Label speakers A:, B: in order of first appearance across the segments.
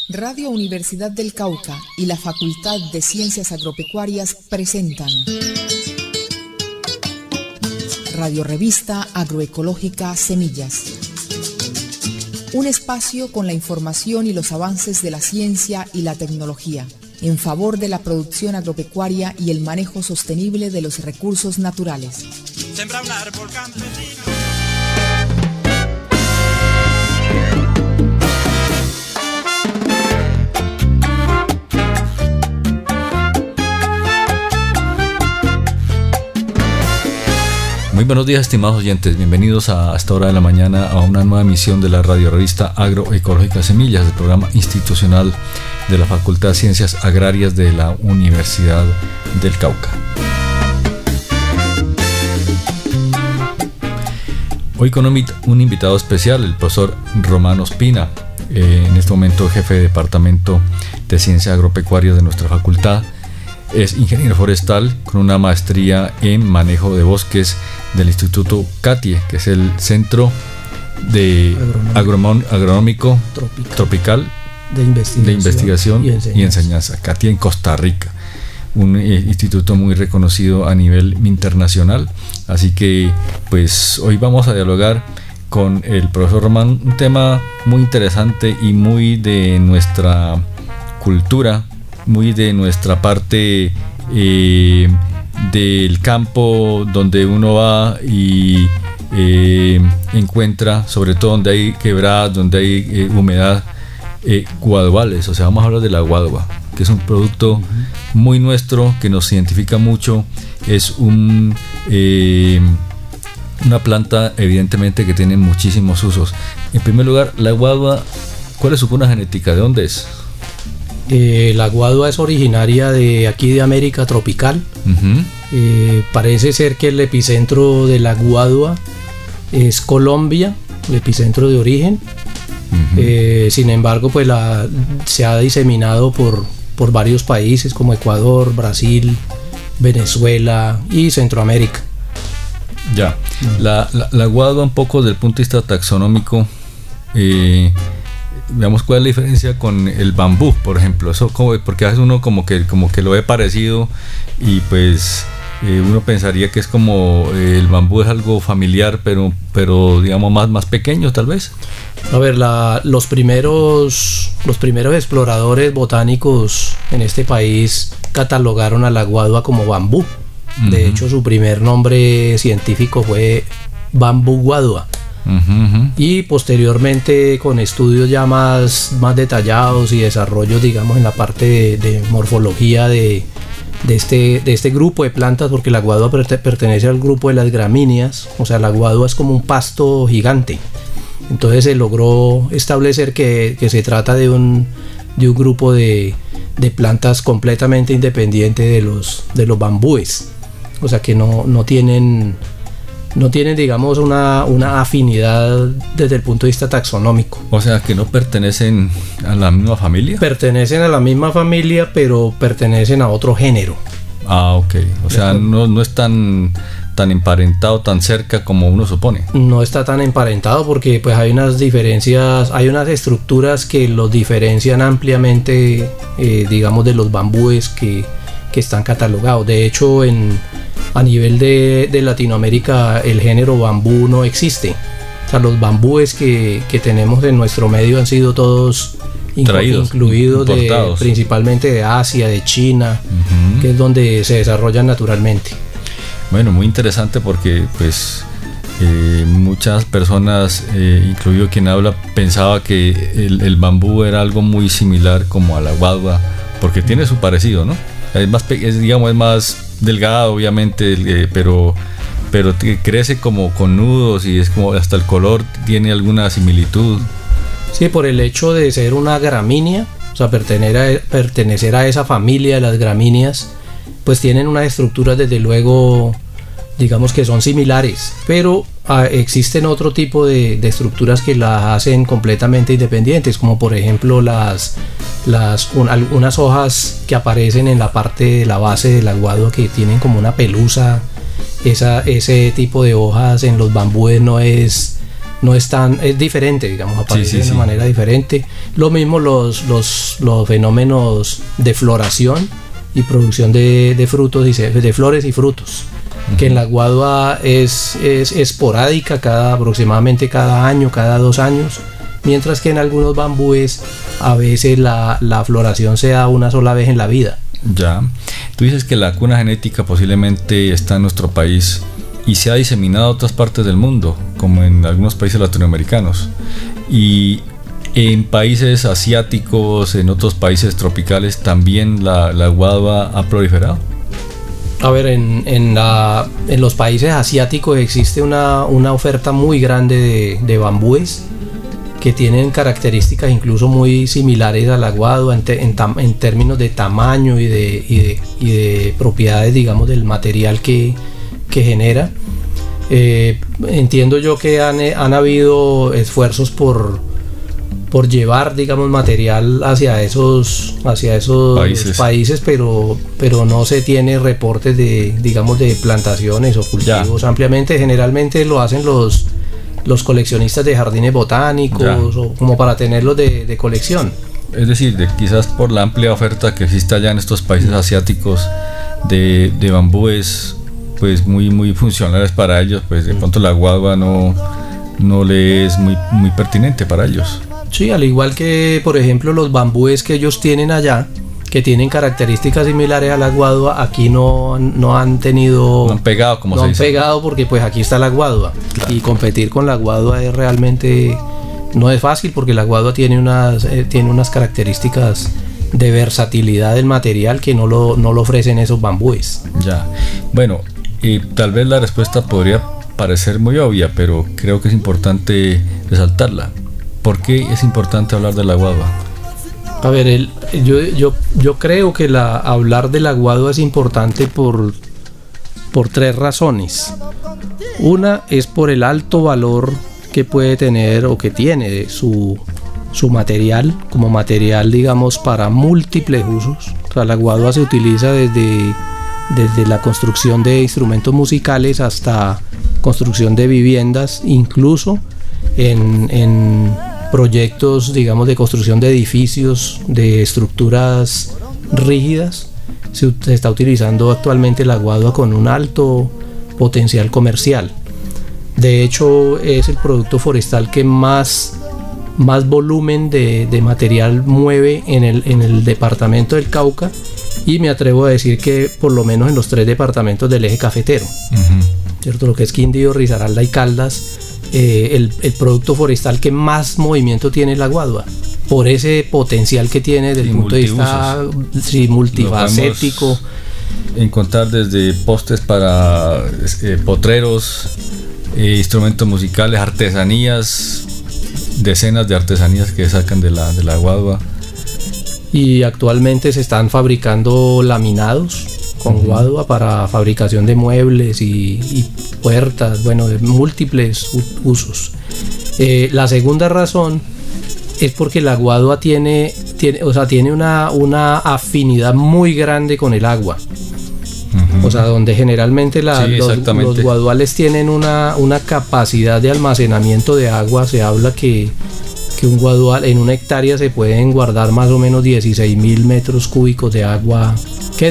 A: Radio Universidad del Cauca y la Facultad de Ciencias Agropecuarias presentan Radio Revista Agroecológica Semillas. Un espacio con la información y los avances de la ciencia y la tecnología en favor de la producción agropecuaria y el manejo sostenible de los recursos naturales.
B: Sembra un árbol campesino.
C: Muy buenos días, estimados oyentes. Bienvenidos a esta hora de la mañana a una nueva emisión de la radio revista Agroecológica Semillas, del programa institucional de la Facultad de Ciencias Agrarias de la Universidad del Cauca. Hoy con un invitado especial, el profesor Román Ospina, en este momento jefe de Departamento de Ciencias Agropecuarias de nuestra facultad. Es ingeniero forestal con una maestría en manejo de bosques del Instituto CATIE, que es el Centro de Agronómico Tropical de Investigación y Enseñanza, CATIE en Costa Rica, un instituto muy reconocido a nivel internacional. Así que pues hoy vamos a dialogar con el profesor Román un tema muy interesante y muy de nuestra cultura, muy de nuestra parte del campo, donde uno va y encuentra, sobre todo donde hay quebradas, donde hay humedad, guaduvales. O sea, vamos a hablar de la guadua, que es un producto muy nuestro, que nos identifica mucho. Es una planta evidentemente que tiene muchísimos usos. En primer lugar, la guadua, ¿cuál es su cuna genética? ¿De dónde es?
D: La guadua es originaria de aquí de América tropical. Parece ser que el epicentro de la guadua es Colombia, el epicentro de origen. Sin embargo, pues se ha diseminado por varios países como Ecuador, Brasil, Venezuela y Centroamérica.
C: Ya, la guadua, un poco desde el punto de vista taxonómico, veamos cuál es la diferencia con el bambú, por ejemplo. Eso porque a veces uno como que lo ve parecido y pues uno pensaría que es como el bambú es algo familiar, pero digamos más pequeño tal vez.
D: A ver, los primeros exploradores botánicos en este país catalogaron a la guadua como bambú. De hecho, su primer nombre científico fue bambú guadua. Y posteriormente, con estudios ya más detallados y desarrollos, digamos, en la parte de morfología de este grupo de plantas, porque la guadua pertenece al grupo de las gramíneas. O sea, la guadua es como un pasto gigante. Entonces se logró establecer que se trata de un grupo de plantas completamente independiente de los bambúes. O sea, que no tienen, digamos, una afinidad desde el punto de vista taxonómico.
C: O sea, que no pertenecen a la misma familia.
D: Pertenecen a la misma familia, pero pertenecen a otro género.
C: Ah, ok. O sea, no es tan emparentado, tan cerca como uno supone.
D: No está tan emparentado porque pues hay unas diferencias, hay unas estructuras que los diferencian ampliamente, digamos, de los bambúes que están catalogados. De hecho, a nivel de Latinoamérica, el género bambú no existe. O sea, los bambúes que tenemos en nuestro medio han sido todos incluidos principalmente de Asia, de China, que es donde se desarrollan naturalmente.
C: Bueno, muy interesante porque pues muchas personas, incluido quien habla, pensaba que el bambú era algo muy similar como a la guadua, porque tiene su parecido, ¿no? Es más delgado, obviamente, pero crece como con nudos y es como hasta el color tiene alguna similitud.
D: Sí, por el hecho de ser una gramínea, o sea, pertenecer a esa familia de las gramíneas, pues tienen unas estructuras, desde luego, digamos que son similares, pero existen otro tipo de estructuras que las hacen completamente independientes, como por ejemplo algunas hojas que aparecen en la parte de la base de la guadua, que tienen como una pelusa. Ese tipo de hojas en los bambúes no es no es tan, es diferente, digamos, aparece de una manera diferente. Lo mismo los fenómenos de floración y producción de frutos, de flores y frutos, que en la guadua es esporádica, aproximadamente cada año, cada 2 años, mientras que en algunos bambúes a veces la floración se da una sola vez en la vida.
C: Ya, tú dices que la cuna genética posiblemente está en nuestro país y se ha diseminado a otras partes del mundo, como en algunos países latinoamericanos, y en países asiáticos, en otros países tropicales también la guadua ha proliferado.
D: A ver, en los países asiáticos existe una oferta muy grande de bambúes que tienen características incluso muy similares a la guadua en términos de tamaño y de propiedades, digamos, del material que genera. Entiendo yo que han habido esfuerzos por llevar, digamos, material hacia esos países, pero no se tiene reportes de plantaciones o cultivos ampliamente. Generalmente lo hacen los coleccionistas de jardines botánicos o como para tenerlos de colección.
C: Es decir, quizás por la amplia oferta que existe allá en estos países asiáticos de bambúes, pues muy funcionales para ellos, pues de pronto la guadua no le es muy pertinente para ellos.
D: Sí, al igual que, por ejemplo, los bambúes que ellos tienen allá, que tienen características similares a la guadua, aquí no han tenido...
C: No han pegado, como se dice.
D: No han pegado porque pues aquí está la guadua. Claro. Y competir con la guadua es realmente... no es fácil, porque la guadua tiene unas características de versatilidad del material que no lo ofrecen esos bambúes.
C: Ya, bueno, tal vez la respuesta podría parecer muy obvia, pero creo que es importante resaltarla. ¿Por qué es importante hablar de la guadua?
D: A ver, yo creo que hablar de la guadua es importante por 3 razones. Una es por el alto valor que puede tener o que tiene su material, como material, digamos, para múltiples usos. O sea, la guadua se utiliza desde la construcción de instrumentos musicales hasta construcción de viviendas, incluso en proyectos, digamos, de construcción de edificios, de estructuras rígidas. Se está utilizando actualmente la guadua con un alto potencial comercial. De hecho, es el producto forestal que más volumen de material mueve en el departamento del Cauca, y me atrevo a decir que por lo menos en los 3 departamentos del eje cafetero, ¿cierto? Lo que es Quindío, Risaralda y Caldas. El producto forestal que más movimiento tiene la guadua, por ese potencial que tiene desde el punto de vista multifacético.
C: Encontrar desde postes para potreros, instrumentos musicales, artesanías, decenas de artesanías que sacan de la guadua.
D: Y actualmente se están fabricando laminados con guadua para fabricación de muebles y puertas, bueno, de múltiples usos. La segunda razón es porque la guadua tiene una afinidad muy grande con el agua. O sea, donde generalmente los guaduales tienen una capacidad de almacenamiento de agua. Se habla que un guadual en una hectárea se pueden guardar más o menos 16.000 metros cúbicos de agua. ¿Qué?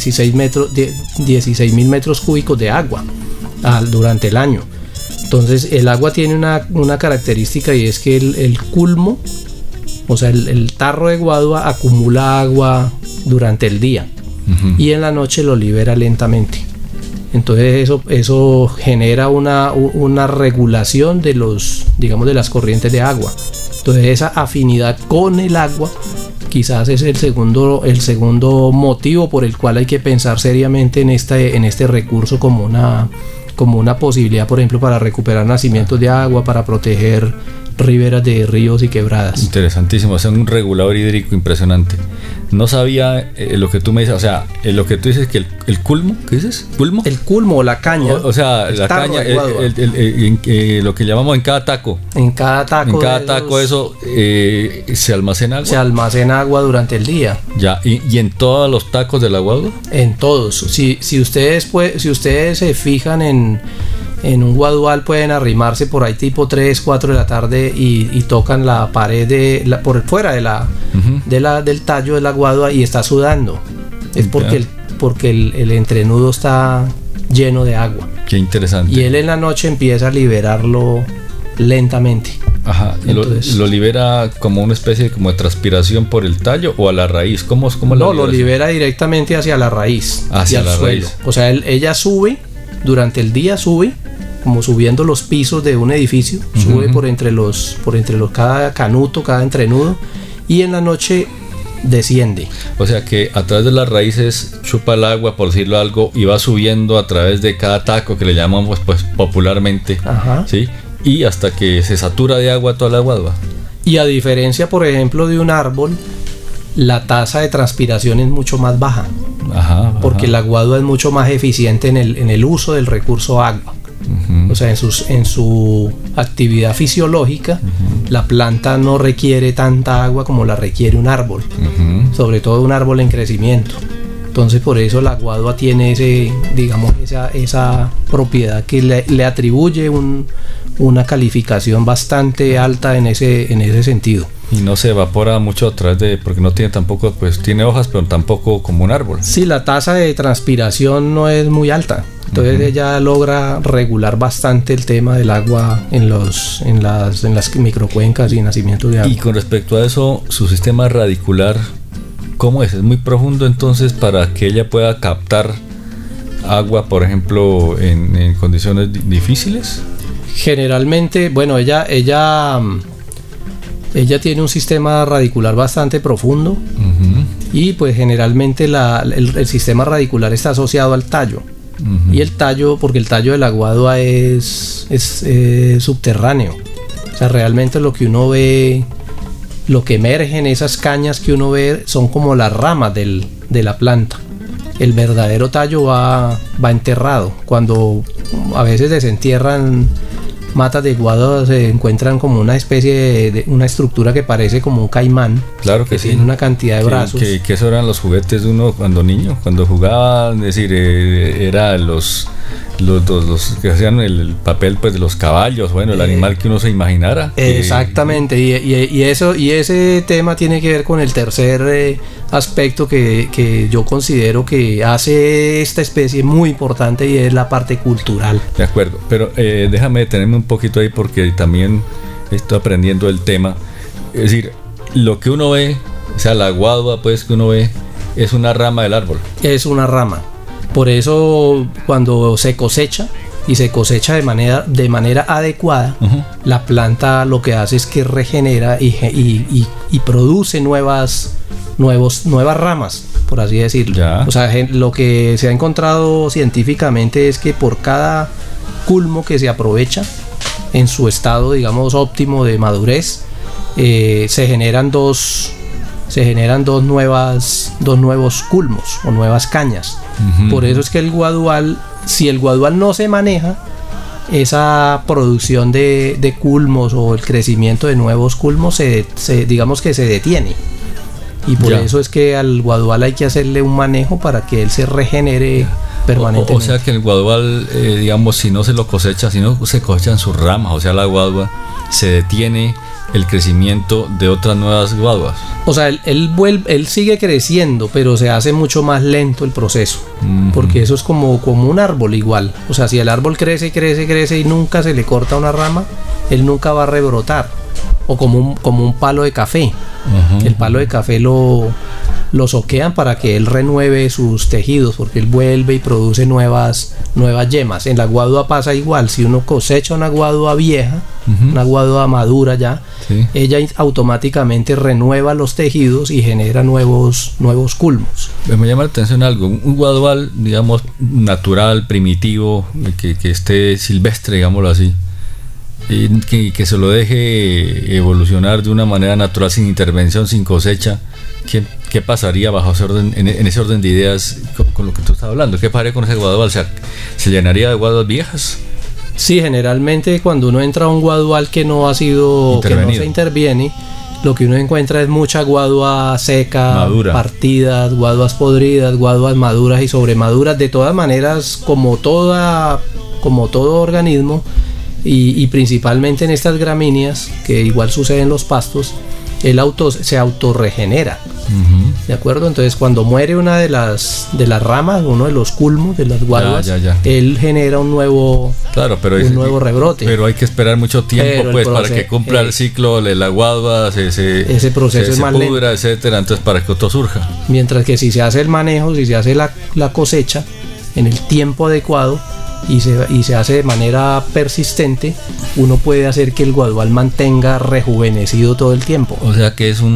D: 16.000 metros cúbicos de agua durante el año. Entonces el agua tiene una característica, y es que el culmo, o sea, el tarro de guadua acumula agua durante el día y en la noche lo libera lentamente. Entonces eso genera una regulación de las corrientes de agua. Entonces esa afinidad con el agua quizás es el segundo motivo por el cual hay que pensar seriamente en este recurso como una posibilidad, por ejemplo, para recuperar nacimientos de agua, para proteger riberas de ríos y quebradas.
C: Interesantísimo, es un regulador hídrico impresionante. No sabía lo que tú me dices, o sea, lo que tú dices que el culmo, ¿qué dices? ¿Culmo?
D: El culmo o la caña.
C: O sea, la caña, lo que llamamos en cada taco.
D: En cada taco
C: eso se almacena agua.
D: Se almacena agua durante el día.
C: Ya, ¿y en todos los tacos de la guadua?
D: En todos. Si ustedes se fijan en en un guadual pueden arrimarse por ahí tipo 3, 4 de la tarde y tocan la pared por fuera del tallo de la guadua y está sudando. Es porque el entrenudo está lleno de agua.
C: Qué interesante.
D: Y él en la noche empieza a liberarlo lentamente.
C: Ajá. Entonces, ¿lo libera como una especie como de transpiración por el tallo o a la raíz? ¿Cómo
D: lo libera directamente hacia la raíz,
C: hacia la
D: suelo.
C: Raíz.
D: O sea, ella sube, durante el día sube, como subiendo los pisos de un edificio, sube por entre los cada canuto, cada entrenudo, y en la noche desciende.
C: O sea que a través de las raíces chupa el agua, por decirlo algo, y va subiendo a través de cada taco que le llamamos pues popularmente.
D: Ajá.
C: ¿Sí? Y hasta que se satura de agua toda la guadua.
D: Y a diferencia, por ejemplo, de un árbol, la tasa de transpiración es mucho más baja.
C: Ajá.
D: Porque la guadua es mucho más eficiente en el uso del recurso agua. O sea, en su actividad fisiológica, la planta no requiere tanta agua como la requiere un árbol, sobre todo un árbol en crecimiento. Entonces, por eso la guadua tiene esa propiedad que le atribuye una calificación bastante alta en ese sentido.
C: Y no se evapora mucho a través porque no tiene tampoco, pues tiene hojas, pero tampoco como un árbol.
D: Sí, la tasa de transpiración no es muy alta. Entonces ella logra regular bastante el tema del agua en las microcuencas y nacimiento de agua.
C: Y con respecto a eso, su sistema radicular, ¿cómo es? ¿Es muy profundo entonces para que ella pueda captar agua, por ejemplo, en condiciones difíciles?
D: Generalmente, bueno, ella tiene un sistema radicular bastante profundo y pues generalmente el sistema radicular está asociado al tallo. Y el tallo, porque el tallo de la guadua es subterráneo. O sea, realmente lo que uno ve, lo que emerge en esas cañas que uno ve son como las ramas de la planta. El verdadero tallo va enterrado. Cuando a veces desentierran matas de guadua, se encuentran como una especie de una estructura que parece como un caimán.
C: Claro que sí.
D: Tiene una cantidad de brazos.
C: Que eso eran los juguetes de uno cuando niño, cuando jugaba, es decir, era los que hacían el papel pues de los caballos, bueno, el animal que uno se imaginara.
D: Exactamente, y ese tema tiene que ver con el tercer aspecto que yo considero que hace esta especie muy importante, y es la parte cultural.
C: De acuerdo, pero déjame detenerme un poquito ahí porque también estoy aprendiendo el tema. Es decir, lo que uno ve, o sea, la guadua pues que uno ve es una rama del árbol.
D: Es una rama. Por eso cuando se cosecha y se cosecha de manera adecuada, la planta lo que hace es que regenera y produce nuevas ramas, por así decirlo. Ya. O sea, lo que se ha encontrado científicamente es que por cada culmo que se aprovecha en su estado, digamos, óptimo de madurez, se generan dos nuevos culmos o nuevas cañas. Por eso es que si el guadual no se maneja, esa producción de culmos o el crecimiento de nuevos culmos digamos que se detiene. Y por eso es que al guadual hay que hacerle un manejo para que él se regenere permanentemente.
C: O sea que el guadual, digamos, si no se lo cosecha, si no se cosechan sus ramas, o sea, la guadua, se detiene el crecimiento de otras nuevas guaduas.
D: O sea, él sigue creciendo, pero se hace mucho más lento el proceso, porque eso es como un árbol igual. O sea, si el árbol crece y nunca se le corta una rama, él nunca va a rebrotar. O como un palo de café. El palo de café lo soquean para que él renueve sus tejidos, porque él vuelve y produce nuevas yemas. En la guadua pasa igual. Si uno cosecha una guadua vieja, una guadua madura ya, ella automáticamente renueva los tejidos y genera nuevos culmos.
C: Me llama la atención algo. Un guadual, digamos, natural, primitivo, que esté silvestre, digámoslo así, y que se lo deje evolucionar de una manera natural, sin intervención, sin cosecha. ¿Qué pasaría bajo ese orden, en ese orden de ideas con lo que tú estás hablando? ¿Qué pasaría con ese guadual? O sea, ¿se llenaría de guaduas viejas?
D: Sí, generalmente cuando uno entra a un guadual que no se interviene, lo que uno encuentra es mucha guadua seca, madura, partidas, guaduas podridas, guaduas maduras y sobremaduras. De todas maneras, como toda como todo organismo, y principalmente en estas gramíneas, que igual sucede en los pastos, se autorregenera. ¿De acuerdo? Entonces cuando muere una de las ramas, uno de los culmos de las guaduas, él genera un nuevo, nuevo rebrote.
C: Pero hay que esperar mucho tiempo para que cumpla el ciclo de la guadua,
D: ese proceso es más
C: pudra, etcétera, entonces para que otro surja.
D: Mientras que si se hace el manejo, si se hace la cosecha en el tiempo adecuado y se hace de manera persistente, uno puede hacer que el guadual mantenga rejuvenecido todo el tiempo.
C: O sea que es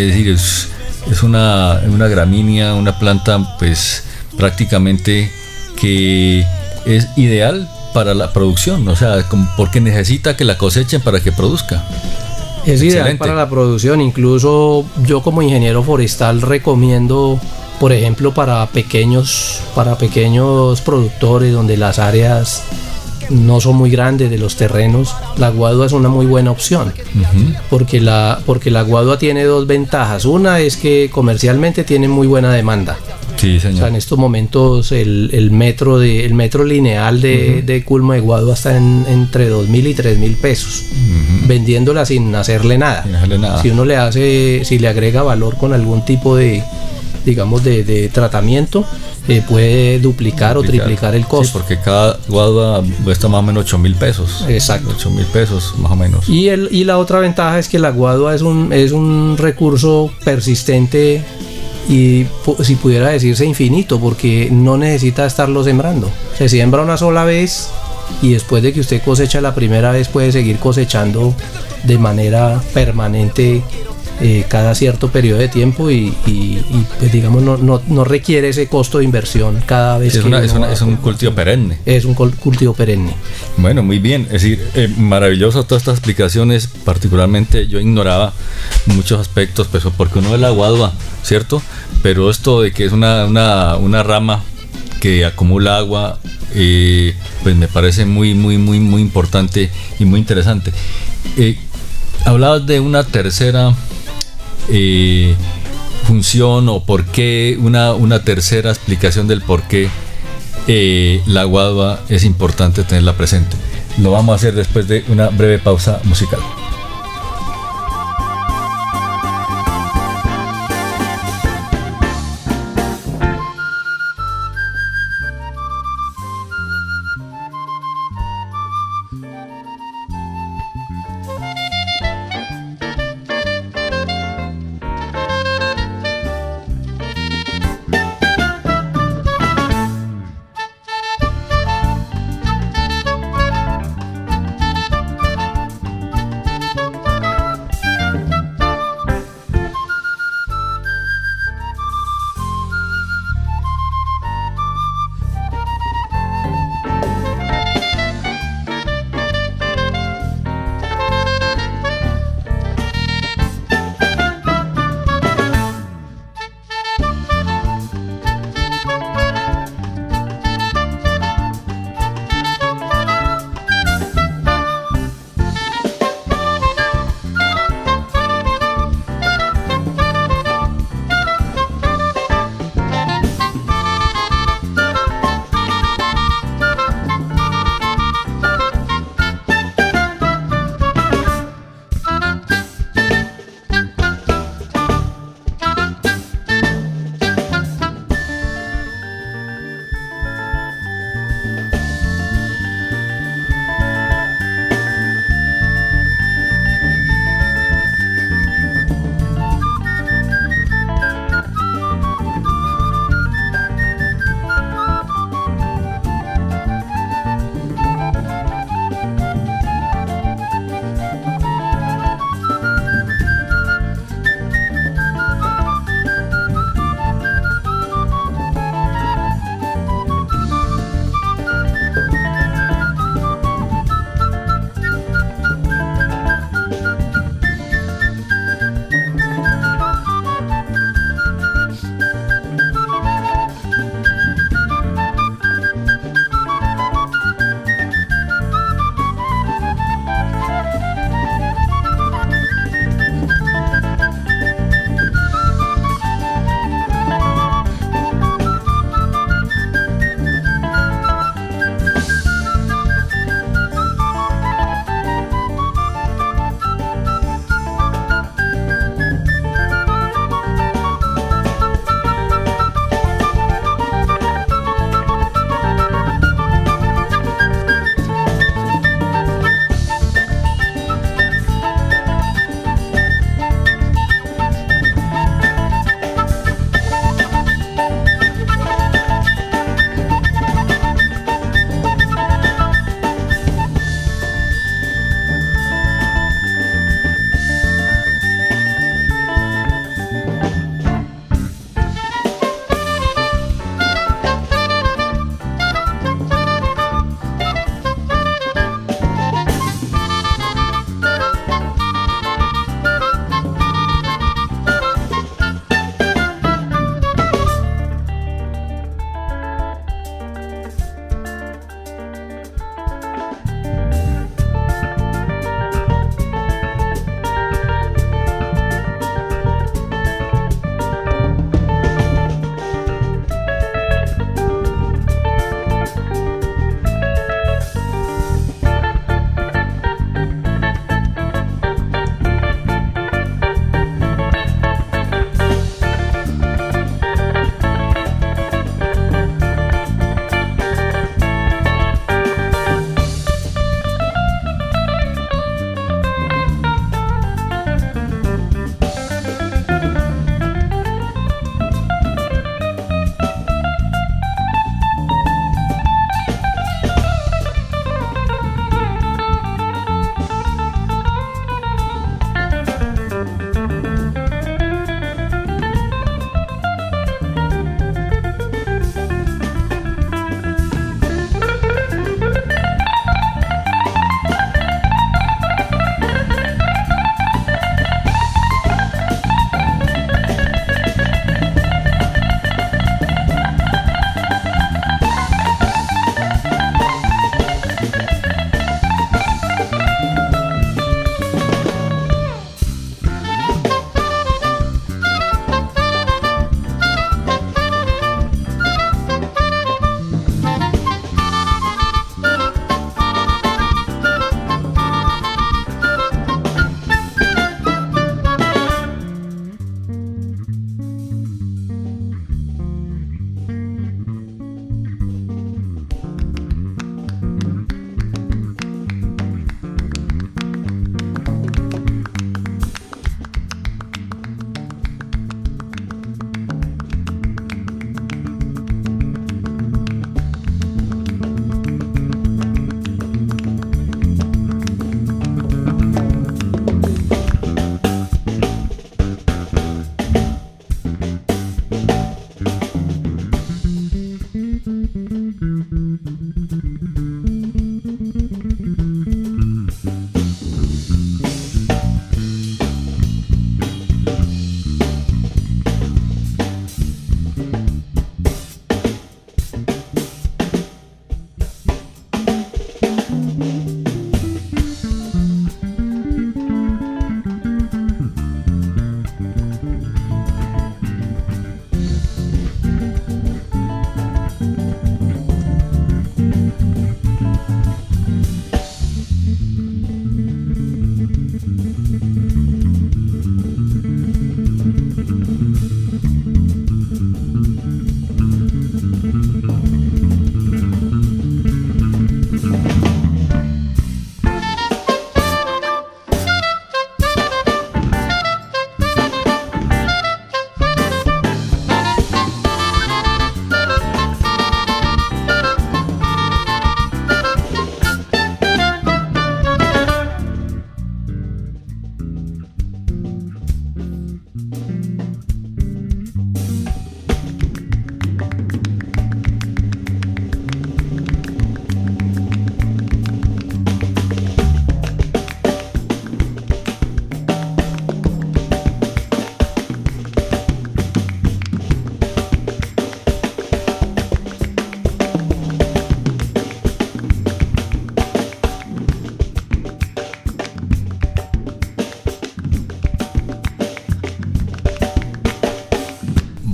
C: una gramínea, una planta pues prácticamente que es ideal para la producción, o sea, porque necesita que la cosechen para que produzca.
D: Es ideal para la producción, incluso yo como ingeniero forestal recomiendo, por ejemplo, para pequeños productores donde las áreas no son muy grandes de los terrenos, la guadua es una muy buena opción, porque la guadua tiene dos ventajas. Una es que comercialmente tiene muy buena demanda.
C: Sí, señor.
D: O sea, en estos momentos el metro lineal de culmo de guadua está entre 2.000 y 3.000 pesos, vendiéndola sin hacerle nada. Si le agrega valor con algún tipo de tratamiento, puede duplicar o triplicar el costo.
C: Sí, porque cada guadua cuesta más o menos 8.000 pesos.
D: Exacto.
C: 8.000 pesos más o menos.
D: Y la otra ventaja es que la guadua es un recurso persistente y, si pudiera decirse, infinito, porque no necesita estarlo sembrando. Se siembra una sola vez y después de que usted cosecha la primera vez puede seguir cosechando de manera permanente cada cierto periodo de tiempo y pues digamos no requiere ese costo de inversión cada vez
C: es un cultivo perenne.
D: Es un cultivo perenne.
C: Bueno, muy bien, es decir, maravilloso todas estas explicaciones. Particularmente yo ignoraba muchos aspectos, pues porque uno es la guadua, ¿cierto? Pero esto de que es una rama que acumula agua, pues me parece muy muy muy muy importante y muy interesante. Hablabas de una tercera función, o por qué, una tercera explicación del por qué la guadua es importante tenerla presente. Lo vamos a hacer después de una breve pausa musical.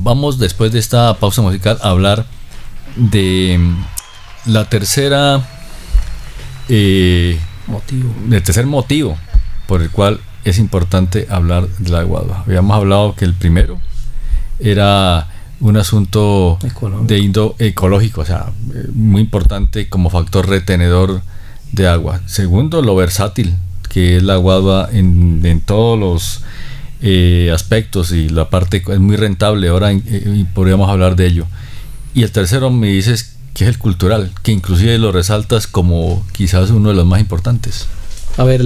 C: vamos después de esta pausa musical a hablar de la tercera el tercer motivo por el cual es importante hablar de la Guadua. Habíamos hablado que el primero era un asunto ecológico, o sea, muy importante como factor retenedor de agua. Segundo, lo versátil que es la Guadua en todos los aspectos, y la parte es muy rentable ahora, y podríamos hablar de ello. Y el tercero me dices que es el cultural, que inclusive lo resaltas como quizás uno de los más importantes.
D: A ver,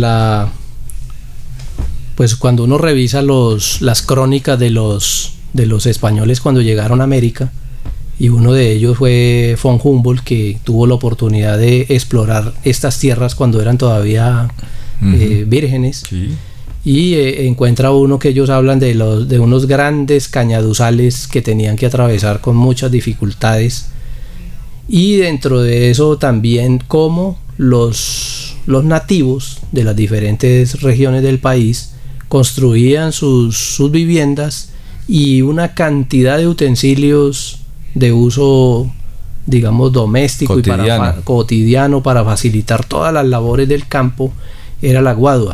D: pues cuando uno revisa las crónicas de los españoles cuando llegaron a América, y uno de ellos fue von Humboldt, que tuvo la oportunidad de explorar estas tierras cuando eran todavía vírgenes. Sí. Y encuentra uno que ellos hablan de unos grandes cañaduzales que tenían que atravesar con muchas dificultades, y dentro de eso también cómo los nativos de las diferentes regiones del país construían sus viviendas, y una cantidad de utensilios de uso, digamos, doméstico cotidiano. Y cotidiano para facilitar todas las labores del campo era la Guadua.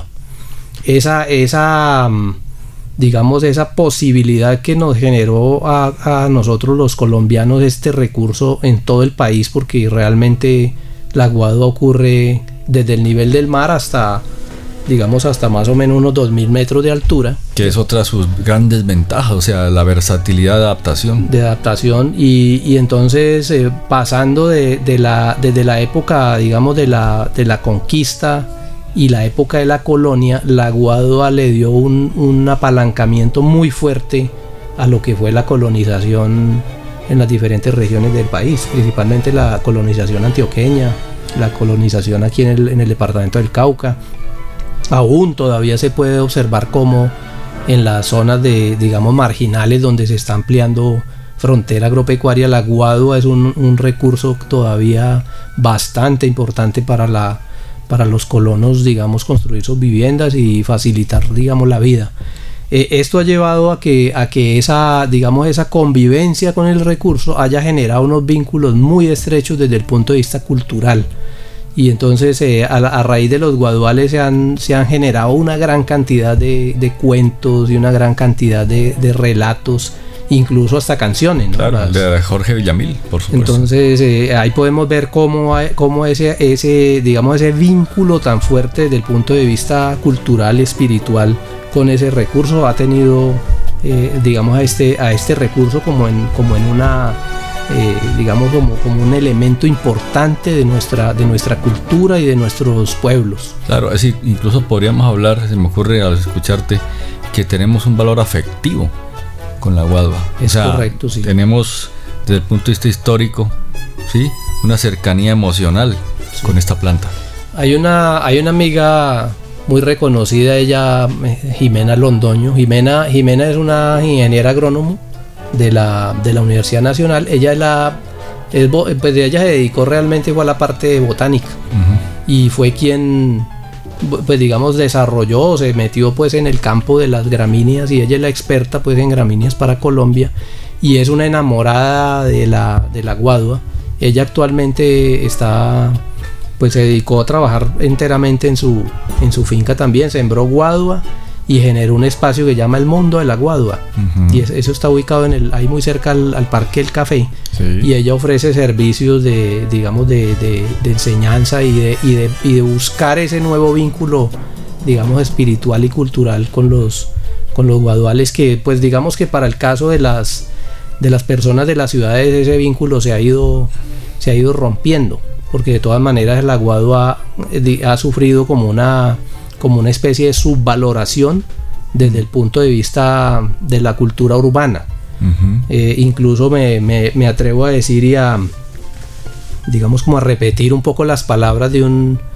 D: Digamos, esa posibilidad que nos generó a nosotros los colombianos este recurso en todo el país, porque realmente la Guadua ocurre desde el nivel del mar hasta más o menos unos 2.000 metros de altura. Que es otra de sus grandes ventajas, o sea, la versatilidad de adaptación. Y entonces, pasando desde la época, digamos, de la conquista y la época de la colonia, la Guadua le dio un apalancamiento muy fuerte a lo que fue la colonización en las diferentes regiones del país, principalmente la colonización antioqueña, la colonización aquí en el departamento del Cauca. Aún todavía se puede observar cómo en las zonas digamos, marginales, donde se está ampliando frontera agropecuaria, la Guadua es un recurso todavía bastante importante para los colonos, digamos, construir sus viviendas y facilitar, digamos, la vida. Esto ha llevado a que esa convivencia con el recurso haya generado unos vínculos muy estrechos desde el punto de vista cultural. Y entonces, a raíz de los guaduales se han generado una gran cantidad de cuentos y una gran cantidad de relatos, incluso hasta canciones, ¿no?
C: Claro, de Jorge Villamil, por supuesto.
D: Entonces, ahí podemos ver cómo ese vínculo tan fuerte desde el punto de vista cultural, espiritual, con ese recurso ha tenido, digamos, a este recurso como en una, digamos, como un elemento importante de nuestra cultura y de nuestros pueblos.
C: Claro, es decir, incluso podríamos hablar, se me ocurre al escucharte, que tenemos un valor afectivo con la Guadua.
D: Es correcto, sí.
C: Tenemos, desde el punto de vista histórico, ¿sí?, una cercanía emocional, sí, con esta planta.
D: Hay una amiga muy reconocida, ella, Jimena Londoño. Jimena es una ingeniera agrónomo de la Universidad Nacional. Ella ella se dedicó realmente a la parte botánica, y fue quien, pues, digamos, desarrolló, se metió pues en el campo de las gramíneas, y ella es la experta pues en gramíneas para Colombia, y es una enamorada de la Guadua. Ella actualmente pues se dedicó a trabajar enteramente en su finca también, sembró Guadua y generó un espacio que llama el Mundo de la Guadua, y eso está ubicado ahí muy cerca al Parque El Café, sí. Y ella ofrece servicios de enseñanza y de buscar ese nuevo vínculo, digamos, espiritual y cultural con los guaduales, que pues digamos que para el caso de las personas de las ciudades ese vínculo se ha ido rompiendo, porque de todas maneras la Guadua ha sufrido como una especie de subvaloración desde el punto de vista de la cultura urbana. Incluso me atrevo a decir digamos, como a repetir un poco las palabras de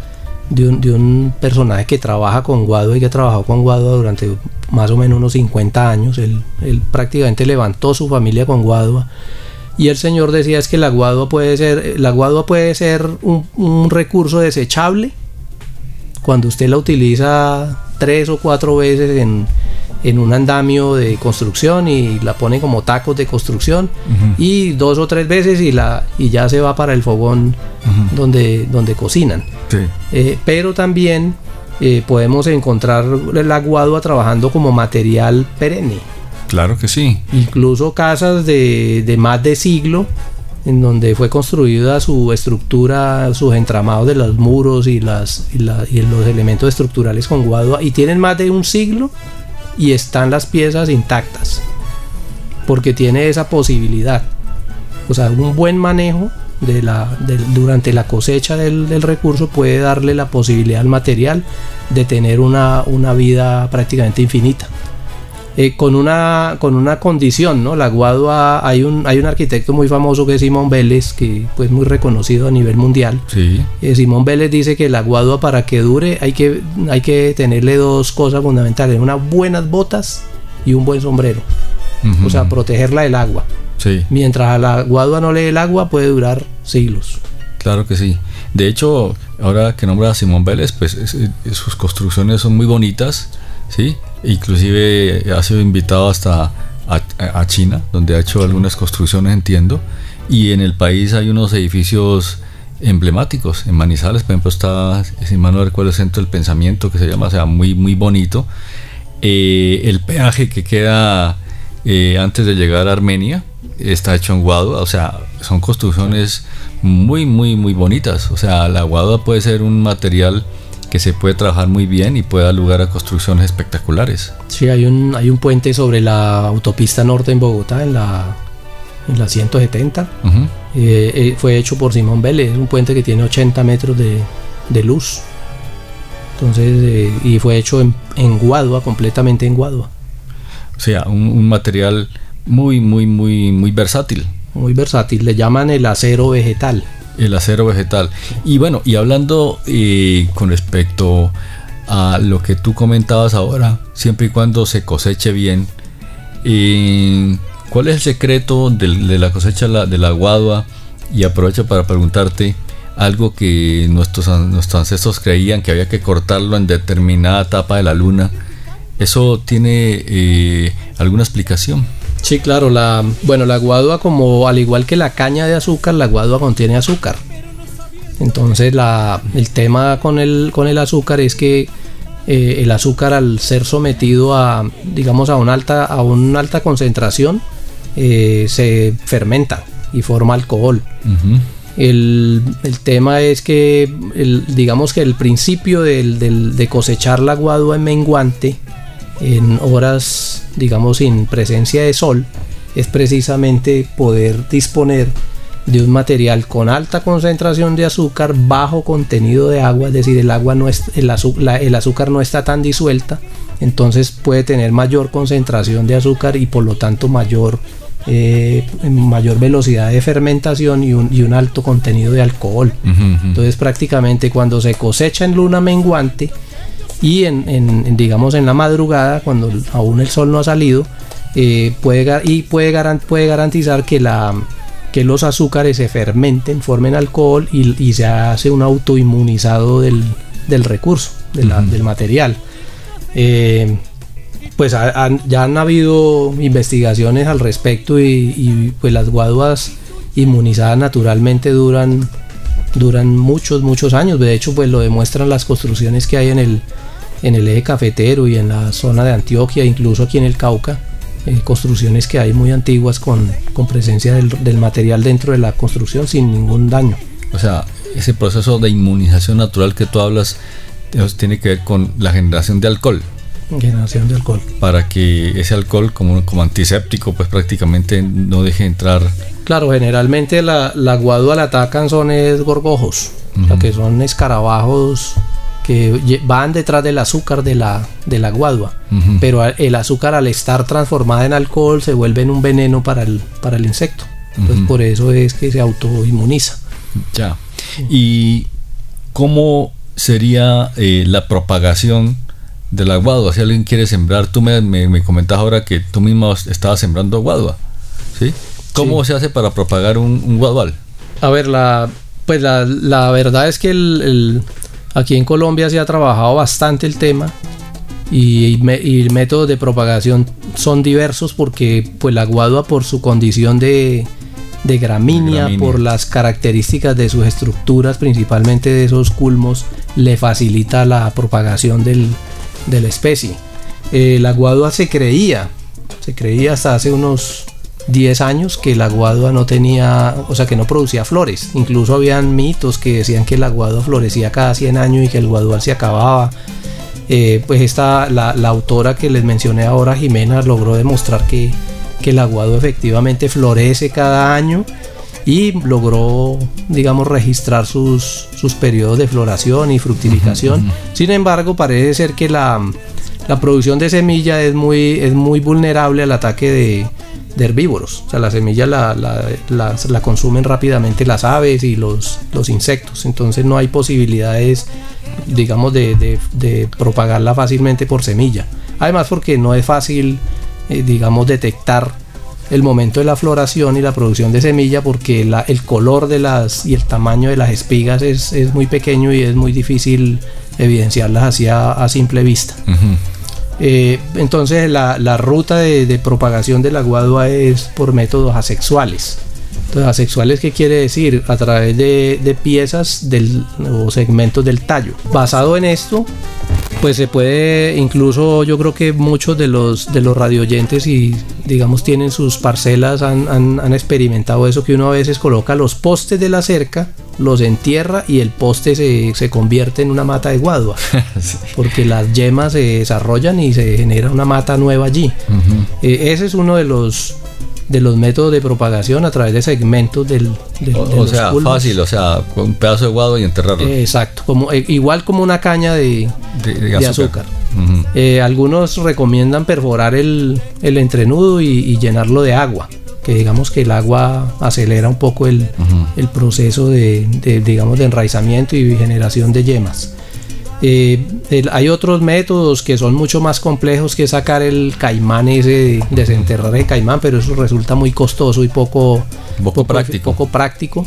D: un personaje que trabaja con Guadua y que ha trabajado con Guadua durante más o menos unos 50 años. Él prácticamente levantó su familia con Guadua, y el señor decía es que la Guadua puede ser un recurso desechable cuando usted la utiliza 3 o 4 veces en un andamio de construcción y la ponen como tacos de construcción y 2 o 3 veces y ya se va para el fogón donde cocinan.
C: Sí.
D: Pero también podemos encontrar la guadua trabajando como material perenne.
C: Claro que sí.
D: Incluso casas de más de siglo, en donde fue construida su estructura, sus entramados de los muros y los elementos estructurales con guadua, y tienen más de un siglo y están las piezas intactas, porque tiene esa posibilidad. O sea, un buen manejo durante la cosecha del recurso puede darle la posibilidad al material de tener una vida prácticamente infinita. Con una condición, ¿no? La guadua, hay un arquitecto muy famoso que es Simón Vélez, que pues muy reconocido a nivel mundial.
C: Sí.
D: Simón Vélez dice que la guadua, para que dure, hay que tenerle 2 cosas fundamentales: unas buenas botas y un buen sombrero. O sea, protegerla del agua.
C: Sí.
D: Mientras a la guadua no le dé el agua, puede durar siglos.
C: Claro que sí. De hecho, ahora que nombra a Simón Vélez, pues sus construcciones son muy bonitas, ¿sí? Inclusive ha sido invitado hasta a China, donde ha hecho algunas construcciones, entiendo, y en el país hay unos edificios emblemáticos. En Manizales, por ejemplo, está, si mal no recuerdo, el Centro del Pensamiento, que se llama, o sea, muy, muy bonito. El peaje que queda antes de llegar a Armenia está hecho en guadua, o sea, son construcciones muy, muy, muy bonitas. O sea, la guadua puede ser un material que se puede trabajar muy bien y puede dar lugar a construcciones espectaculares.
D: Sí, hay un puente sobre la autopista norte en Bogotá, en la 170. Fue hecho por Simón Vélez. Es un puente que tiene 80 metros de luz. Entonces, y fue hecho en guadua, completamente en guadua.
C: O sea, un material muy, muy, muy, muy versátil.
D: Muy versátil. Le llaman el acero vegetal.
C: El acero vegetal. Y bueno, y hablando con respecto a lo que tú comentabas ahora, siempre y cuando se coseche bien, ¿cuál es el secreto de la cosecha de la guadua? Y aprovecho para preguntarte algo que nuestros ancestros creían, que había que cortarlo en determinada etapa de la luna. ¿Eso tiene alguna explicación?
D: Sí, claro. La guadua, como al igual que la caña de azúcar, la guadua contiene azúcar. Entonces el tema con el azúcar es que el azúcar, al ser sometido a una alta concentración, se fermenta y forma alcohol. El tema es que el principio de cosechar la guadua en menguante, en horas, sin presencia de sol, es precisamente poder disponer de un material con alta concentración de azúcar, bajo contenido de agua, es decir, el azúcar no está tan disuelta, entonces puede tener mayor concentración de azúcar y por lo tanto mayor velocidad de fermentación y un alto contenido de alcohol. Entonces, prácticamente cuando se cosecha en luna menguante y en la madrugada, cuando aún el sol no ha salido, puede garantizar que los azúcares se fermenten, formen alcohol y se hace un autoinmunizado del recurso, del material. Pues ya han habido investigaciones al respecto y pues las guaduas inmunizadas naturalmente duran muchos años. De hecho, pues lo demuestran las construcciones que hay en el eje cafetero y en la zona de Antioquia, incluso aquí en el Cauca. Construcciones que hay muy antiguas con presencia del material dentro de la construcción sin ningún daño.
C: O sea, ese proceso de inmunización natural que tú hablas tiene que ver con la generación de alcohol.
D: Generación de alcohol.
C: Para que ese alcohol como antiséptico pues prácticamente no deje entrar.
D: Claro, generalmente la guadua la atacan son gorgojos, o sea, que son escarabajos que van detrás del azúcar de la guadua, pero el azúcar, al estar transformada en alcohol, se vuelve en un veneno para el insecto. Entonces por eso es que se autoinmuniza.
C: Ya. ¿Y cómo sería la propagación de la guadua? Si alguien quiere sembrar, tú me comentas ahora que tú mismo estabas sembrando guadua, ¿sí? ¿Cómo se hace para propagar un guadual?
D: A ver, la verdad es que aquí en Colombia se ha trabajado bastante el tema, y métodos de propagación son diversos porque pues la guadua, por su condición de gramínea, por las características de sus estructuras, principalmente de esos culmos, le facilita la propagación de la especie. La guadua se creía hasta hace unos 10 años que la guadua no tenía, o sea, que no producía flores. Incluso habían mitos que decían que la guadua florecía cada 100 años y que el guadual se acababa. Pues la autora que les mencioné ahora, Jimena, logró demostrar que la guadua efectivamente florece cada año y logró, digamos, registrar sus periodos de floración y fructificación. Sin embargo, parece ser que la producción de semilla es muy vulnerable al ataque de herbívoros. O sea, la semilla la consumen rápidamente las aves y los insectos. Entonces no hay posibilidades, digamos, de propagarla fácilmente por semilla. Además, porque no es fácil, digamos, detectar el momento de la floración y la producción de semilla, porque el color y el tamaño de las espigas es muy pequeño y es muy difícil evidenciarlas así a simple vista. Entonces la ruta de propagación de la guadua es por métodos asexuales. Entonces, asexuales, ¿qué quiere decir? A través de piezas o segmentos del tallo. Basado en esto, pues se puede, incluso yo creo que muchos de los radioyentes, y digamos tienen sus parcelas, han experimentado eso, que uno a veces coloca los postes de la cerca, los entierra y el poste se convierte en una mata de guadua. Sí. Porque las yemas se desarrollan y se genera una mata nueva allí. Ese es uno de los métodos de propagación, a través de segmentos de
C: o sea, culmos. Fácil, o sea, con un pedazo de guadua y enterrarlo.
D: Exacto, igual como una caña de azúcar. Algunos recomiendan perforar el entrenudo y llenarlo de agua, que digamos que el agua acelera un poco el proceso digamos, de enraizamiento y generación de yemas. Hay otros métodos que son mucho más complejos, que sacar el caimán desenterrar el caimán, pero eso resulta muy costoso y poco práctico.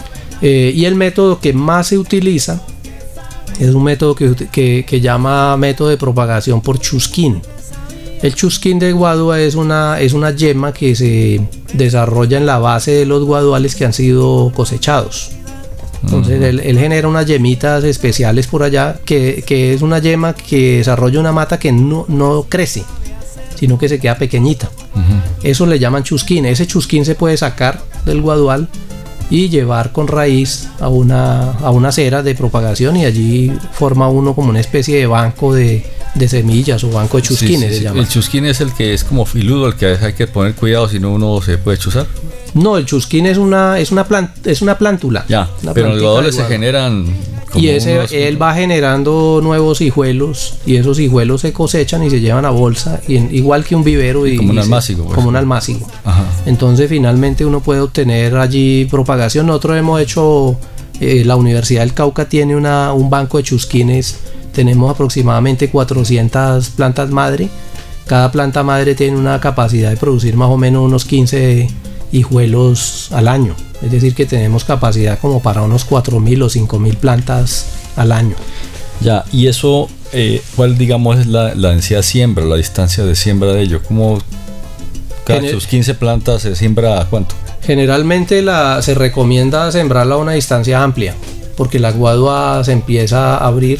D: Y el método que más se utiliza es un método que llama método de propagación por chusquín. El chusquín de guadua es una yema que se desarrolla en la base de los guaduales que han sido cosechados. Entonces él genera unas yemitas especiales por allá, que es una yema que desarrolla una mata que no crece, sino que se queda pequeñita. Eso le llaman chusquín. Ese chusquín se puede sacar del guadual y llevar con raíz a una cera de propagación, y allí forma uno como una especie de banco de semillas o banco de chusquines.
C: Sí. El chusquín es el que es como filudo, el que hay que poner cuidado, si no uno se puede chuzar. No,
D: el chusquín es una plántula.
C: Ya, pero en el guadual se generan.
D: Y él va generando nuevos hijuelos, y esos hijuelos se cosechan y se llevan a bolsa, igual que un vivero.
C: Como un almácigo.
D: Como un almácigo. Ajá. Entonces finalmente uno puede obtener allí propagación. Nosotros hemos hecho, la Universidad del Cauca tiene un banco de chusquines. Tenemos aproximadamente 400 plantas madre. Cada planta madre tiene una capacidad de producir más o menos unos 15 hijuelos al año. Es decir, que tenemos capacidad como para unos 4.000 o 5.000 plantas al año.
C: Ya, y eso, ¿cuál digamos es la densidad siembra, la distancia de siembra de ello? ¿Cómo cada sus 15 plantas se siembra cuánto?
D: Generalmente se recomienda sembrarla a una distancia amplia, porque la guadua se empieza a abrir,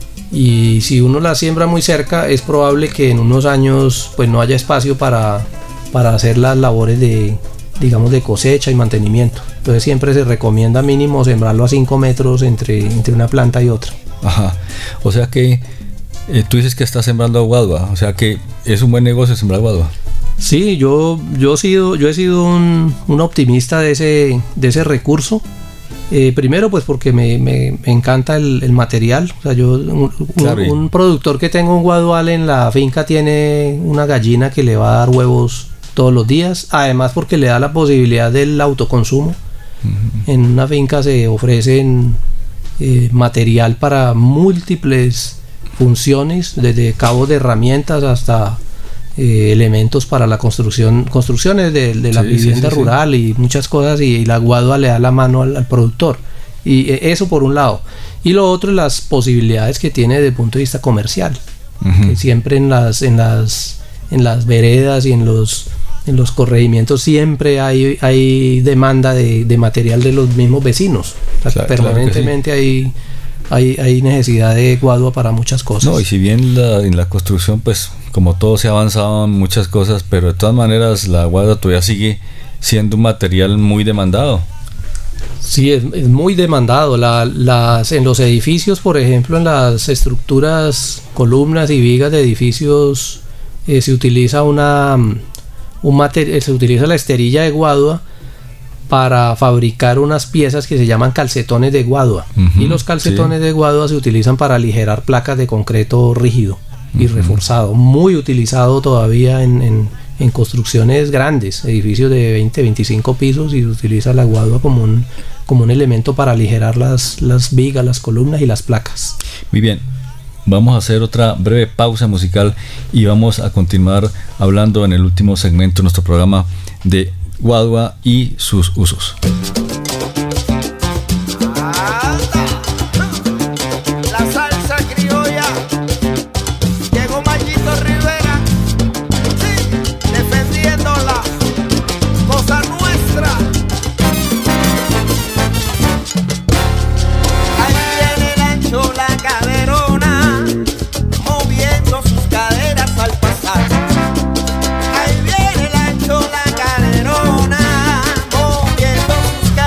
D: y si uno la siembra muy cerca, es probable que en unos años pues no haya espacio para hacer las labores de cosecha y mantenimiento. Entonces siempre se recomienda mínimo sembrarlo a 5 metros entre una planta y otra.
C: Ajá. O sea que tú dices que estás sembrando guadua, o sea que es un buen negocio sembrar guadua.
D: Sí, yo he sido un optimista de ese recurso. Primero pues porque me encanta el material. O sea, un productor que tenga un guadual en la finca tiene una gallina que le va a dar huevos todos los días, además porque le da la posibilidad del autoconsumo. En una finca se ofrecen material para múltiples funciones, desde cabos de herramientas hasta elementos para la construcciones de la vivienda rural y muchas cosas, y la guadua le da la mano al productor, y eso por un lado. Y lo otro es las posibilidades que tiene desde el punto de vista comercial. que siempre en las veredas y en los corregimientos siempre hay demanda de material de los mismos vecinos. O sea, permanentemente sí. hay necesidad de guadua para muchas cosas.
C: No, y si bien en la construcción, pues como todo se ha avanzado en muchas cosas, pero de todas maneras la guadua todavía sigue siendo un material muy demandado.
D: Sí, es muy demandado. En los edificios, por ejemplo, en las estructuras, columnas y vigas de edificios, se utiliza se utiliza la esterilla de guadua para fabricar unas piezas que se llaman calcetones de guadua. Y los calcetones de guadua se utilizan para aligerar placas de concreto rígido y reforzado, muy utilizado todavía en construcciones grandes, edificios de 20-25 pisos, y se utiliza la guadua como un elemento para aligerar las vigas, las columnas y las placas.
C: Muy bien, vamos a hacer otra breve pausa musical y vamos a continuar hablando en el último segmento de nuestro programa de guadua y sus usos.
E: Ahí viene el ancho, la caderona, moviendo sus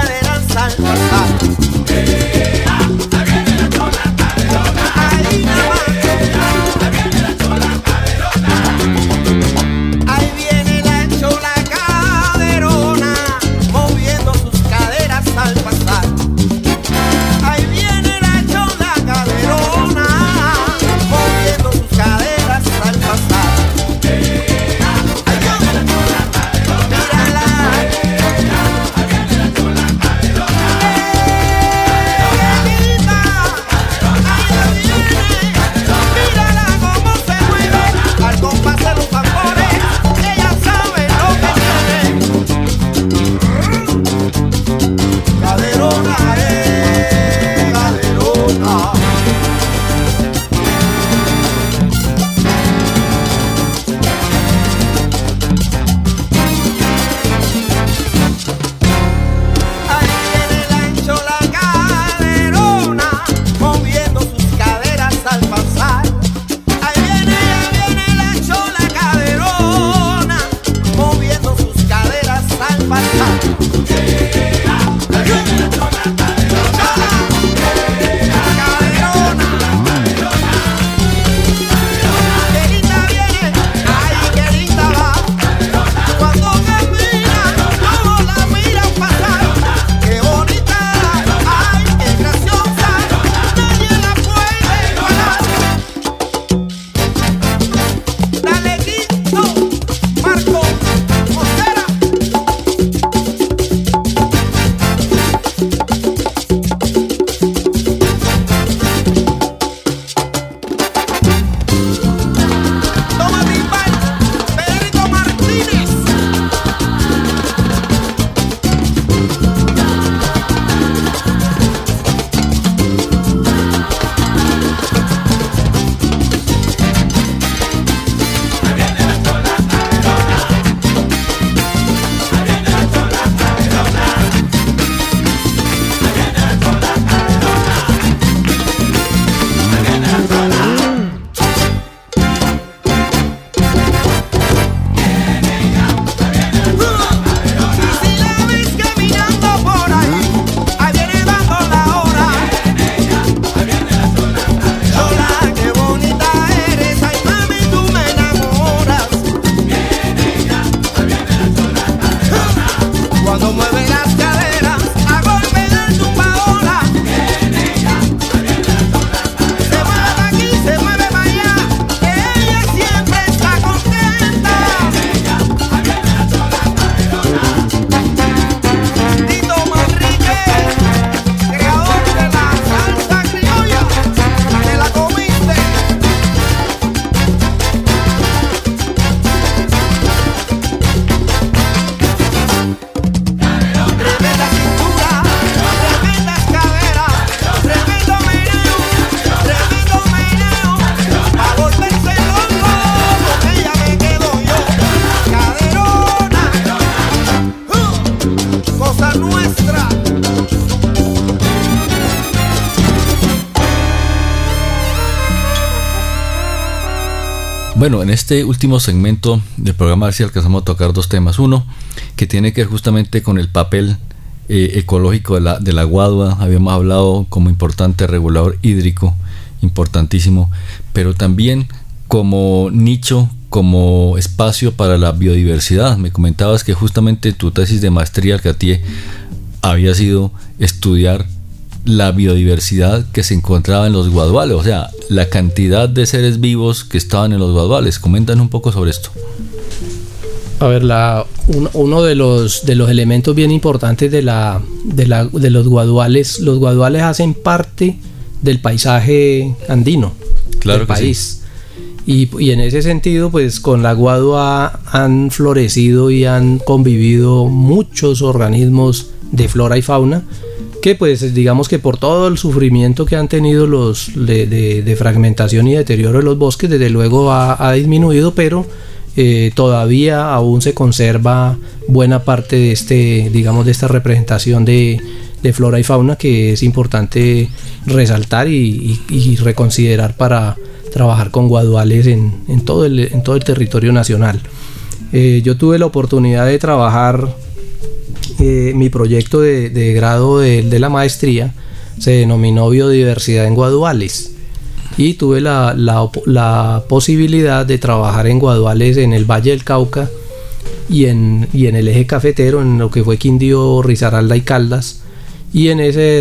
C: Bueno, en este último segmento del programa, a ver si alcanzamos a tocar dos temas. Uno, que tiene que ver justamente con el papel ecológico de la guadua. Habíamos hablado como importante regulador hídrico, importantísimo, pero también como nicho, como espacio para la biodiversidad. Me comentabas que justamente tu tesis de maestría, Alcatie, había sido estudiar la biodiversidad que se encontraba en los guaduales, o sea, la cantidad de seres vivos que estaban en los guaduales. Coméntanos un poco sobre esto.
D: A ver, uno de los elementos bien importantes de los guaduales hacen parte del paisaje andino,
C: claro,
D: del país. Sí. Y en ese sentido, pues con la guadua han florecido y han convivido muchos organismos de flora y fauna, que pues digamos que por todo el sufrimiento que han tenido de fragmentación y deterioro de los bosques, desde luego ha disminuido, pero todavía aún se conserva buena parte de esta representación de flora y fauna, que es importante resaltar y reconsiderar para trabajar con guaduales en todo el territorio nacional. Yo tuve la oportunidad de trabajar, mi proyecto de grado de la maestría se denominó Biodiversidad en Guaduales, y tuve la posibilidad de trabajar en guaduales en el Valle del Cauca y en el eje cafetero, en lo que fue Quindío, Risaralda y Caldas, y en ese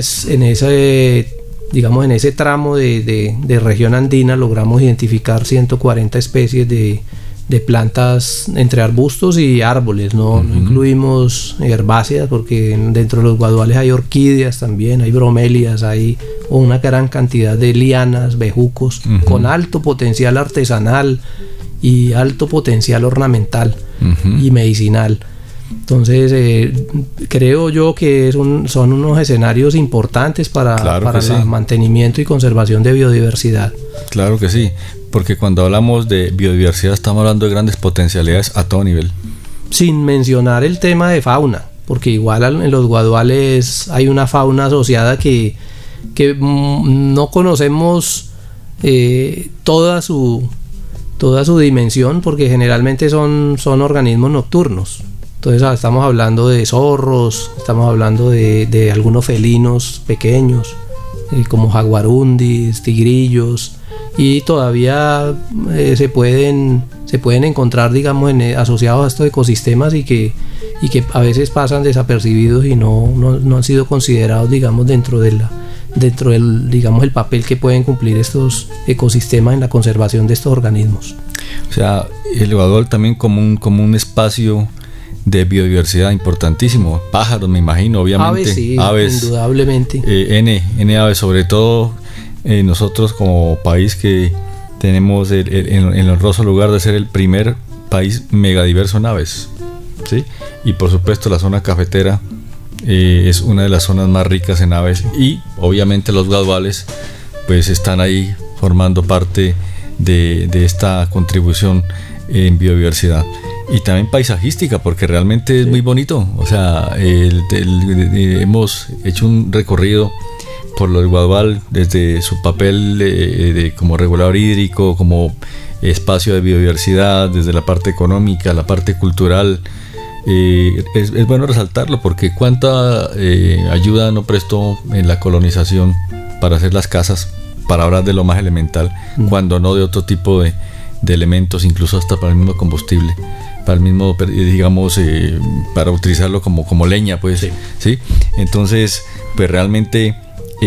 D: tramo de región andina logramos identificar 140 especies de plantas entre arbustos y árboles, no incluimos herbáceas, porque dentro de los guaduales hay orquídeas también, hay bromélias, hay una gran cantidad de lianas, bejucos, con alto potencial artesanal y alto potencial ornamental y medicinal. Entonces creo yo que son unos escenarios importantes para el mantenimiento y conservación de biodiversidad. Claro que sí, porque cuando hablamos de biodiversidad estamos hablando de grandes potencialidades a todo nivel. Sin mencionar el tema de fauna, porque igual en los guaduales hay una fauna asociada que no conocemos toda su dimensión, porque generalmente son organismos nocturnos. Entonces estamos hablando de zorros, estamos hablando de algunos felinos pequeños, como jaguarundis, tigrillos, y todavía se pueden encontrar, digamos, asociados a estos ecosistemas y que a veces pasan desapercibidos y no han sido considerados, digamos, dentro del digamos, el papel que pueden cumplir estos ecosistemas en la conservación de estos organismos. O sea, el guadual también como un espacio de biodiversidad importantísimo. Pájaros, me imagino, obviamente. Aves, indudablemente. N aves, sobre todo nosotros como país que tenemos el honroso lugar de ser el primer país megadiverso en aves, ¿sí? Y por supuesto la zona cafetera es una de las zonas más ricas en aves, y obviamente los guaduales pues están ahí formando parte de esta contribución en biodiversidad. Y también paisajística, porque realmente es muy bonito. O sea, hemos hecho un recorrido por los guadual desde su papel como regulador hídrico, como espacio de biodiversidad, desde la parte económica, la parte cultural. Es bueno resaltarlo, porque cuánta ayuda no prestó en la colonización para hacer las casas, para hablar de lo más elemental, cuando no de otro tipo de elementos, incluso hasta para el mismo combustible, para el mismo, digamos, para utilizarlo como leña, pues, ¿sí? Entonces, pues realmente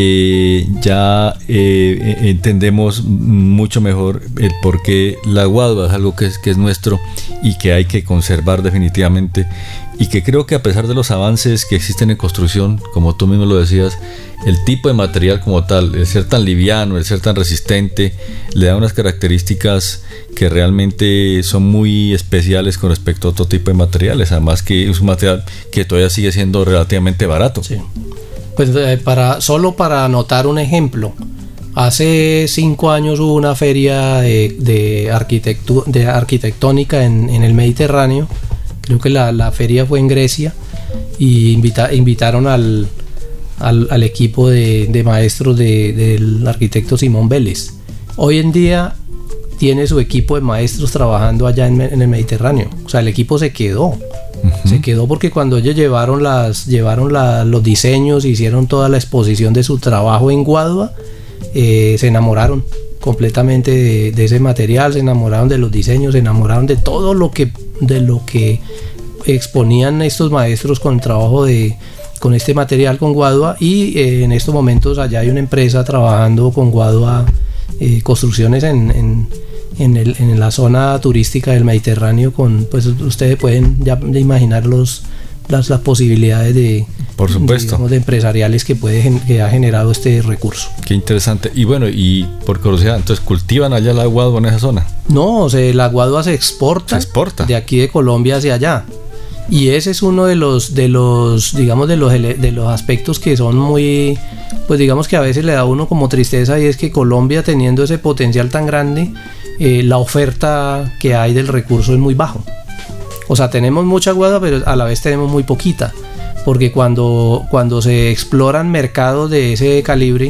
D: ya entendemos mucho mejor el por qué la guadua es algo que es nuestro y que hay que conservar definitivamente, y que creo que a pesar de los avances que existen en construcción, como tú mismo lo decías, el tipo de material como tal, el ser tan liviano, el ser tan resistente, le da unas características que realmente son muy especiales con respecto a otro tipo de materiales, además que es un material que todavía sigue siendo relativamente barato. Sí. Pues solo para anotar un ejemplo, hace 5 años hubo una feria de arquitectónica en el Mediterráneo. Creo que la feria fue en Grecia, y invitaron al equipo de maestros del arquitecto Simón Vélez. Hoy en día tiene su equipo de maestros trabajando allá en el Mediterráneo. O sea, el equipo se quedó. Se quedó porque cuando ellos llevaron los diseños, hicieron toda la exposición de su trabajo en Guadua, se enamoraron completamente de ese material, se enamoraron de los diseños, se enamoraron de todo lo que exponían estos maestros con el trabajo con este material con Guadua, y en estos momentos allá hay una empresa trabajando con Guadua, construcciones en la zona turística del Mediterráneo, pues ustedes pueden ya imaginar las posibilidades
C: por supuesto,
D: digamos, de empresariales que ha generado este recurso.
C: Qué interesante. Y bueno, y por curiosidad, entonces ¿cultivan allá la guadua en esa zona?
D: No, la guadua se exporta de aquí de Colombia hacia allá. Y ese es uno de los aspectos que son muy, pues digamos que a veces le da a uno como tristeza, y es que Colombia, teniendo ese potencial tan grande, la oferta que hay del recurso es muy bajo. O sea, tenemos mucha guadua, pero a la vez tenemos muy poquita, porque cuando se exploran mercados de ese calibre,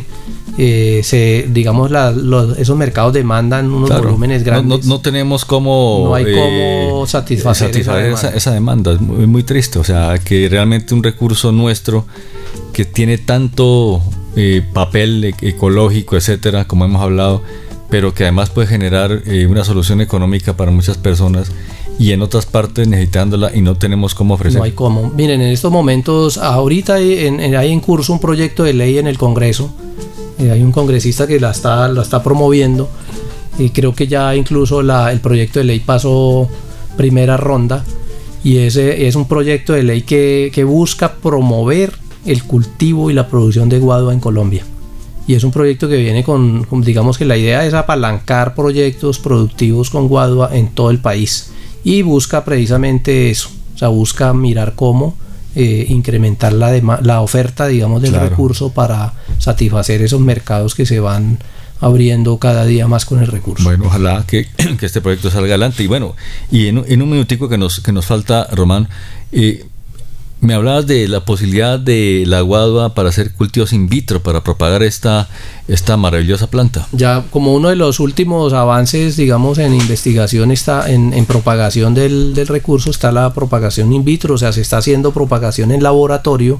D: esos mercados demandan unos volúmenes grandes.
C: No tenemos cómo...
D: No hay cómo satisfacer
C: esa demanda. Es muy, muy triste. O sea, que realmente un recurso nuestro que tiene tanto papel ecológico, etcétera, como hemos hablado, pero que además puede generar una solución económica para muchas personas, y en otras partes necesitándola y no tenemos cómo ofrecer.
D: No hay cómo. Miren, en estos momentos, ahorita hay en curso un proyecto de ley en el Congreso. Hay un congresista que la está promoviendo, y creo que ya incluso el proyecto de ley pasó primera ronda, y ese es un proyecto de ley que busca promover el cultivo y la producción de guadua en Colombia. Y es un proyecto que viene con digamos que la idea es apalancar proyectos productivos con guadua en todo el país, y busca precisamente eso. O sea, busca mirar cómo incrementar la oferta, digamos, del recurso para satisfacer esos mercados que se van abriendo cada día más con el recurso.
C: Bueno, ojalá que este proyecto salga adelante. Y bueno, y en un minutico que nos falta, Román, me hablabas de la posibilidad de la guadua para hacer cultivos in vitro, para propagar esta maravillosa planta.
D: Ya como uno de los últimos avances, digamos, en investigación, está en propagación del recurso, está la propagación in vitro. O sea, se está haciendo propagación en laboratorio.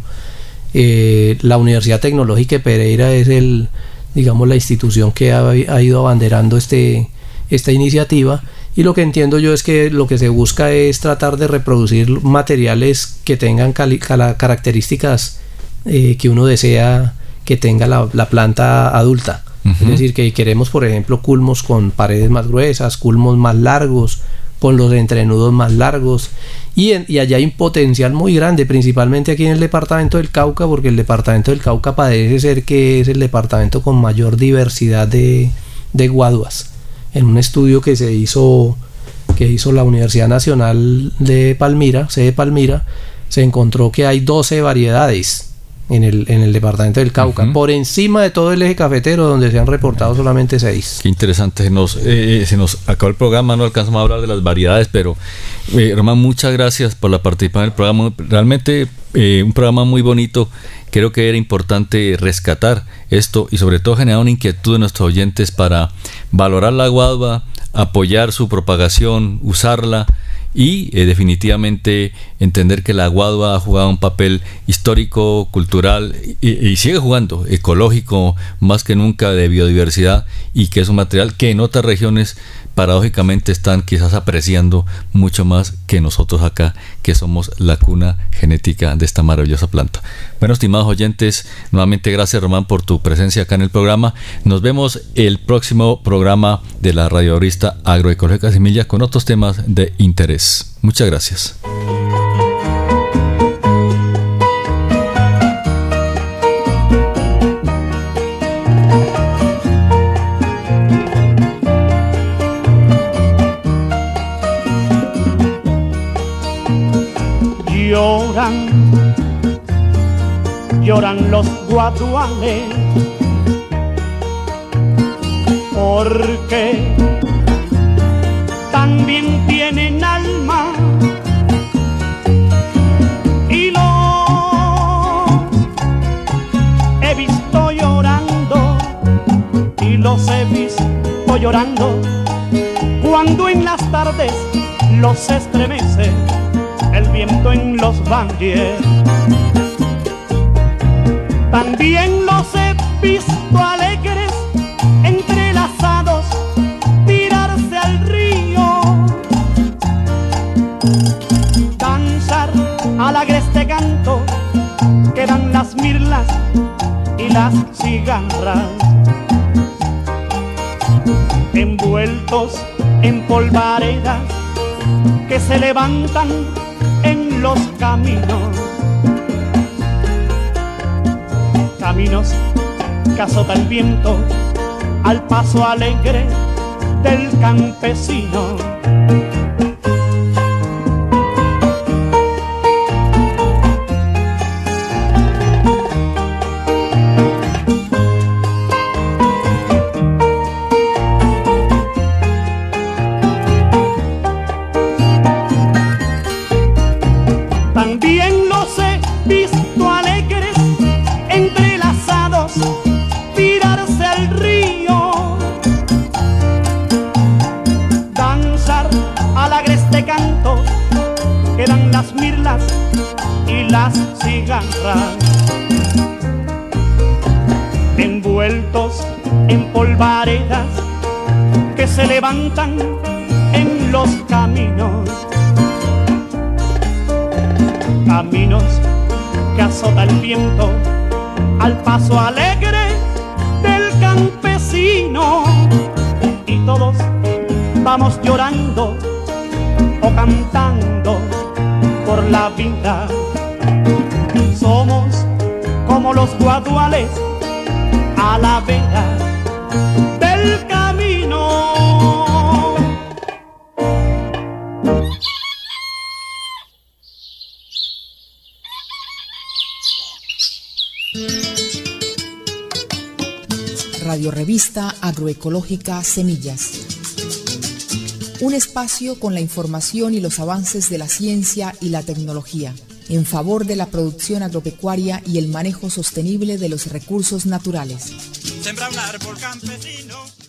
D: La Universidad Tecnológica de Pereira es la institución que ha ido abanderando esta iniciativa. Y lo que entiendo yo es que lo que se busca es tratar de reproducir materiales que tengan características que uno desea que tenga la planta adulta. Es decir, que queremos, por ejemplo, culmos con paredes más gruesas, culmos más largos, con los entrenudos más largos. Y allá hay un potencial muy grande, principalmente aquí en el departamento del Cauca, porque el departamento del Cauca parece ser que es el departamento con mayor diversidad de guaduas. En un estudio que hizo la Universidad Nacional de Palmira, sede Palmira, se encontró que hay 12 variedades en el departamento del Cauca, por encima de todo el eje cafetero, donde se han reportado solamente 6.
C: Qué interesante. Se nos acabó el programa, no alcanzamos a hablar de las variedades, pero Román, muchas gracias por la participación en el programa. Realmente un programa muy bonito. Creo que era importante rescatar esto y sobre todo generar una inquietud de nuestros oyentes para valorar la guadua, apoyar su propagación, usarla y definitivamente entender que la guadua ha jugado un papel histórico, cultural y sigue jugando, ecológico más que nunca, de biodiversidad, y que es un material que en otras regiones paradójicamente están quizás apreciando mucho más que nosotros acá, que somos la cuna genética de esta maravillosa planta. Bueno, estimados oyentes, nuevamente gracias, Román, por tu presencia acá en el programa. Nos vemos el próximo programa de la Radio Revista Agroecológica Semilla con otros temas de interés. Muchas gracias.
E: Lloran los guaduales porque también tienen alma, y los he visto llorando, y los he visto llorando Cuando en las tardes los estremece el viento en los valles. También los he visto alegres, entrelazados, tirarse al río, danzar al agreste canto que dan las mirlas y las cigarras, envueltos en polvaredas que se levantan en los caminos, caminos que azota el viento al paso alegre del campesino. También los he visto alegres, entrelazados, tirarse al río, danzar al agreste canto que dan las mirlas y las cigarras, envueltos en polvaredas que se levantan en los caminos, caminos que azota el viento al paso alegre del campesino, y todos vamos llorando o cantando por la vida. Somos como los guaduales a la vera del camino.
A: Radiorrevista Agroecológica Semillas. Un espacio con la información y los avances de la ciencia y la tecnología en favor de la producción agropecuaria y el manejo sostenible de los recursos naturales.
B: Sembra un árbol campesino.